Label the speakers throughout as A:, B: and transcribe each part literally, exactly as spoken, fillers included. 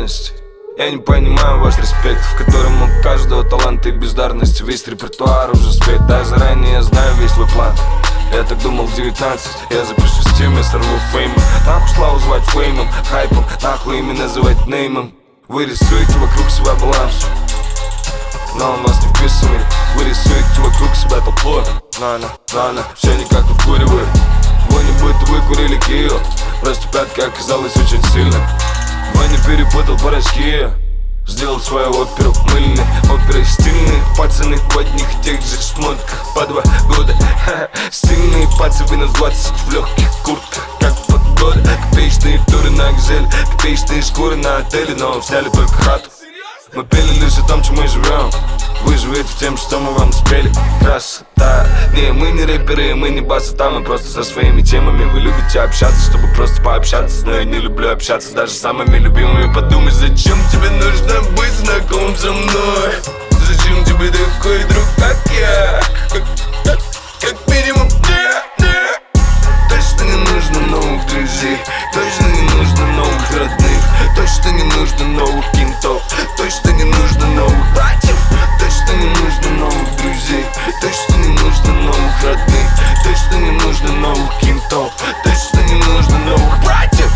A: благодарности. Я не понимаю ваш респект, в котором у каждого таланта и бездарности. Весь репертуар уже спет, да, заранее я знаю весь твой план. Я так думал в девятнадцать, я запишу в стиме, сорву фейм. Нахуй славу звать феймом, хайпом, нахуй имя называть неймом. Вы рисуете вокруг себя баланс, но он вас не вписывает. Вы рисуете вокруг себя толпой, на-на, на-на, все никак не вкуривает. Вы не будто выкурили кило, просто пятка оказалась очень сильной. Вы не перепутал порошки, сделал свою оперу мыльной, оперой стильные пацаны в одних тех же шмотках по два года. Ха-ха. Стильные пацаны на двадцать в легких куртках, как погода. Копеечные туры на Экзеле, копеечные шкуры на отеле, но сняли только хату. Мы пели лишь о том, чем мы живем. Вы живете тем, что мы вам спели. Красота. Не, мы не рэперы, мы не басота, мы просто со своими темами. Вы любите общаться, чтобы просто пообщаться, но я не люблю общаться даже с самыми любимыми. Подумай, зачем тебе нужно быть знаком со мной? Зачем тебе такой друг, как я? Как, как, как минимум, не, не. Точно не нужно новых друзей, точно не нужно новых родных, точно не нужно новых кентов, точно не нужно новых братьев, точно не нужно новых друзей, точно не нужно новых родных, точно не нужно новых кентов, точно не нужно новых братьев,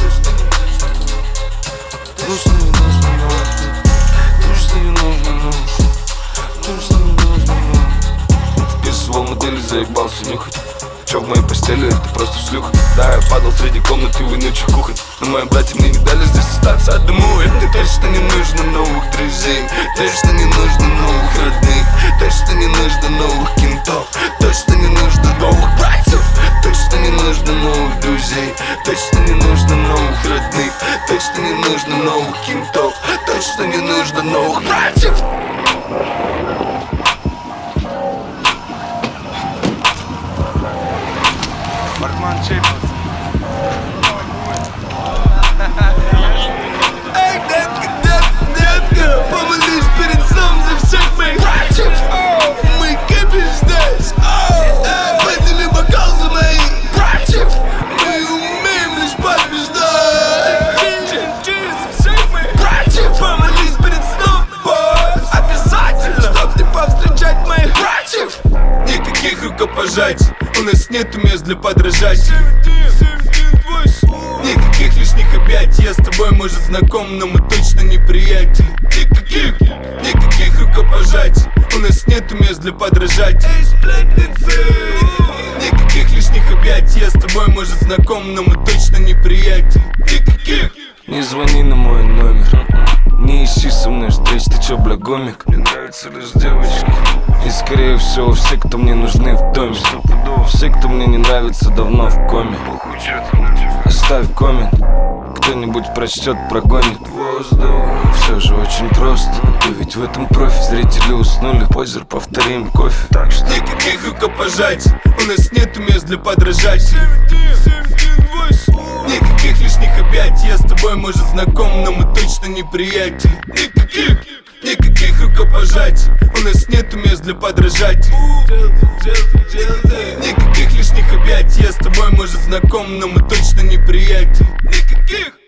A: точно не нужно новых, точно не нужно новых, точно не нужно новых. Вписывал модели, заебался нюхать. Чё в моей постели, это просто шлюха. Да, я падал среди комнаты и вонючих кухонь, но мои братья мне не дали здесь остаться одному. И мне точно не нужно новых друзей, точно не нужно новых родных, точно не нужно новых кентов, точно не нужно новых братьев, точно не нужно новых друзей, точно не нужно новых родных, точно не нужно новых кентов, точно не нужно новых братьев.
B: Бартман Чейпс.
A: Эй, детка, детка, детка, помолись перед сном за всех моих братьев. Мы кипим здесь, подними бокал за моих братьев. Мы умеем лишь побеждать. За всех моих братьев. Помолись перед сном, босс, обязательно, чтоб не повстречать моих братьев. Никаких рукопожатий, у нас нету мест для подражать. Никаких лишних объятий, я с тобой, может, знаком, но мы точно не приятели. Никаких, никаких рукопожатий, у нас нету мест для подражать. Никаких лишних объятий, я с тобой, может, знаком, но мы точно не приятели. Никаких. Не звони на мой номер, не ищи со мной встреч, ты чё, бля, гомик? Мне нравятся лишь девочки, и скорее всего все, кто мне нужны в доме. Все, кто мне не нравится, давно в коме. Оставь коммент, кто-нибудь прочтет, прогонит воздух. Все же очень просто, ты ведь в этом профи. Зрители уснули, позер, повторим кофе. Так что никаких рукопожатий, у нас нету мест для подражать. Никаких лишних объятий, я с тобой, может, знаком, но мы точно не приятели. Никаких, никаких рукопожатий, у нас нету мест для подражать. Никаких лишних объятий, я с тобой, может, знаком, но мы точно не приятели. Никаких.